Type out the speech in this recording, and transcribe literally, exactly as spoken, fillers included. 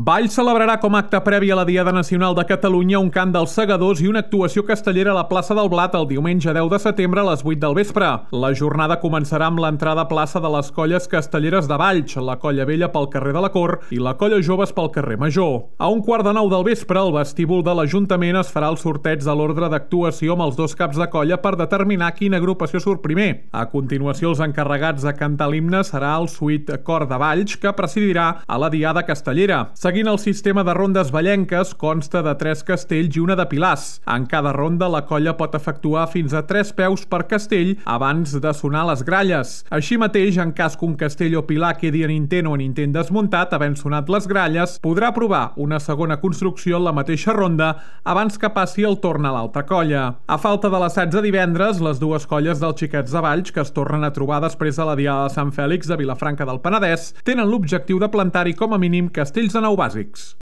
Valls celebrarà com a acte previ a la Diada Nacional de Catalunya un cant dels segadors i una actuació castellera a la plaça del Blat el diumenge deu de setembre a les vuit del vespre. La jornada començarà amb l'entrada a plaça de les colles castelleres de Valls, la Colla Vella pel carrer de la Cort i la Colla Joves pel carrer Major. A un quart de nou del vespre, al vestíbul de l'Ajuntament es farà el sorteig de l'ordre d'actuació amb els dos caps de colla per determinar quina agrupació surt primer. A continuació, els encarregats de cantar l'himne serà el Suite Cor de Valls, que presidirà a la Diada Castellera. Seguint el sistema de rondes vallenques, consta de tres castells i una de pilars. En cada ronda, la colla pot efectuar fins a tres peus per castell abans de sonar les gralles. Així mateix, en cas que un castell o pilar quedi en intent o en intent desmuntat, havent sonat les gralles, podrà provar una segona construcció en la mateixa ronda abans que passi el torn a l'altra colla. A falta de l'assaig de divendres, les dues colles dels Xiquets de Valls, que es tornen a trobar després de la Diada de Sant Fèlix de Vilafranca del Penedès, tenen l'objectiu de plantar-hi com a mínim castells de nou bàsics.